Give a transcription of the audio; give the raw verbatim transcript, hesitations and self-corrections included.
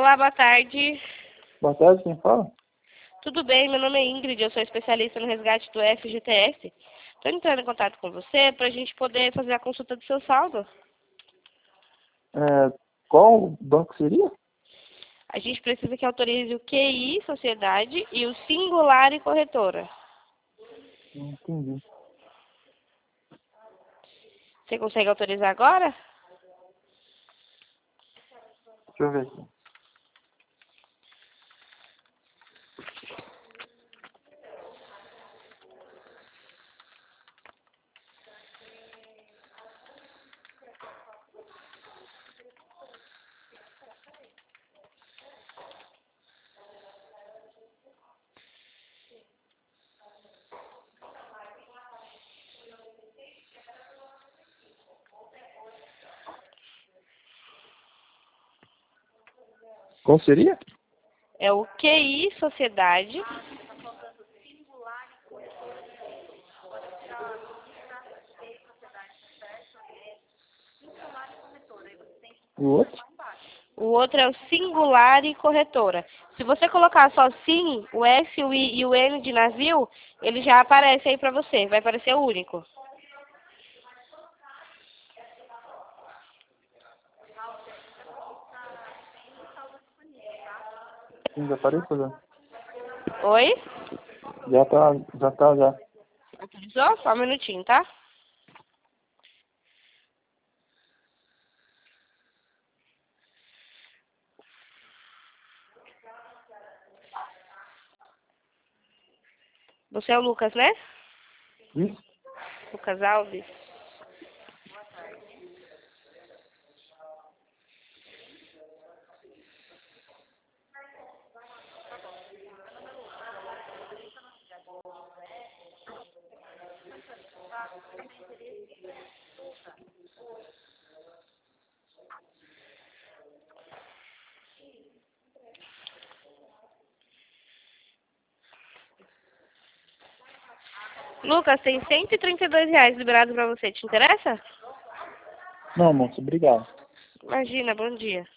Olá, boa tarde. Boa tarde, quem fala? Tudo bem? Meu nome é Ingrid, eu sou especialista no resgate do F G T S. Estou entrando em contato com você para a gente poder fazer a consulta do seu saldo. É, qual banco seria? A gente precisa que autorize o Q I, Sociedade, e o Singular e Corretora. Não entendi. Você consegue autorizar agora? Deixa eu ver aqui. Qual seria? É o Q I, Sociedade. O outro? O outro é o Singular e Corretora. Se você colocar só SIM, o S, o I e o N de navio, ele já aparece aí para você. Vai aparecer o único. Sim, já apareceu já. Oi? Já tá, já tá, já. Autorizou? Só um minutinho, tá? Você é o Lucas, né? Isso? Lucas Alves. Lucas, tem cento e trinta e dois reais liberado pra você. Te interessa? Não, moço, obrigado. Imagina, bom dia.